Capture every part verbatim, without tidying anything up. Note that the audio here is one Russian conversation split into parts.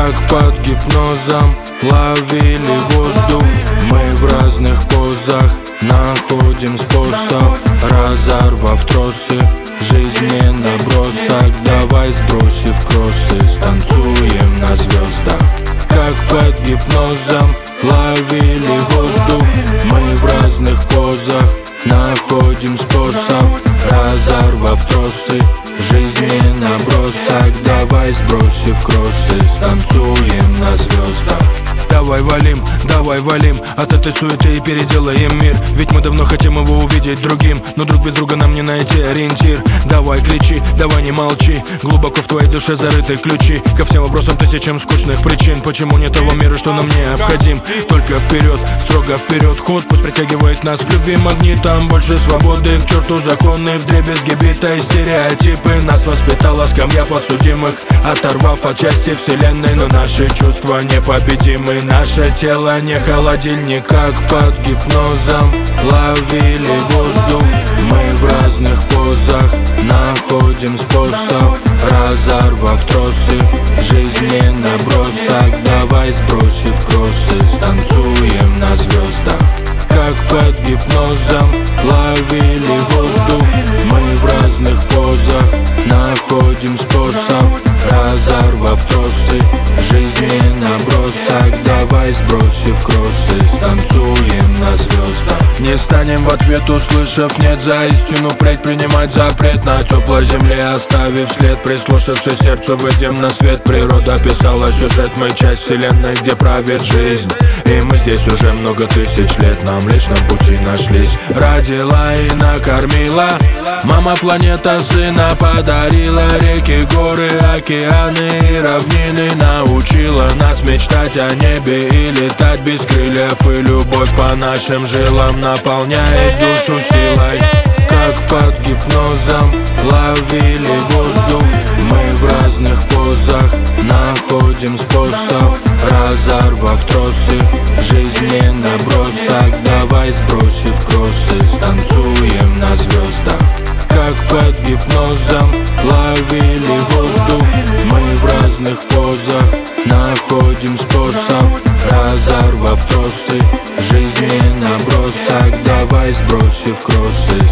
как под гипнозом ловили воздух. Мы в разных позах находим способ, разорвав тросы. Жизнь не набросок, давай сбросив кроссы, станцуем на звездах. Как под гипнозом ловили воздух. Мы в разных позах находим способ, разорвав тросы. Жизнь не набросок, давай сбросив кроссы, станцуем на звездах. Давай валим, давай валим от этой суеты и переделаем мир. Ведь мы давно хотим его увидеть другим, но друг без друга нам не найти ориентир. Давай кричи, давай не молчи, глубоко в твоей душе зарыты ключи ко всем вопросам тысячам скучных причин. Почему нет того мира, что нам необходим? Только вперед, строго вперед ход, пусть притягивает нас к любви магнитом. Больше свободы, к черту законы, вдребезги бита и стереотипы. Нас воспитала скамья подсудимых, оторвав от части вселенной. Но наши чувства непобедимы, наше тело не холодильник. Как под гипнозом ловили воздух. Мы в разных позах находим способ, разорвав тросы. Жизнь не набросок, давай сбросив кроссы, станцуем на звездах. Как под гипнозом ловили воздух. Мы в разных позах находим способ, разорвав тросы. Жизнь не набросок, давай сбросив кроссы, станцуем на звездах. Не станем в ответ, услышав нет, за истину предпринимать запрет. На теплой земле оставив след, прислушавшись сердцу, выйдем на свет. Природа писала сюжет, мы часть вселенной, где правит жизнь. И мы здесь уже много тысяч лет, на Млечном пути нашлись. Родила и накормила мама планета сына, подарила реки, горы, океаны и равнины. Научила нас мечтать о небе и летать без крыльев. И любовь по нашим жилам наполняет душу силой. Как под гипнозом ловили воздух. Мы в разных позах находим способ, разорвав тросы. Жизнь не набросок, давай сбросив кроссы, станцуем на звездах. Как под гипнозом ловили воздух. Мы в разных позах находим способ, разорвав тросы. Жизнь не набросок, давай сбросив кроссы,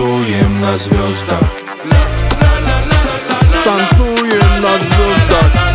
станцуем на звездах. Станцуем на звездах.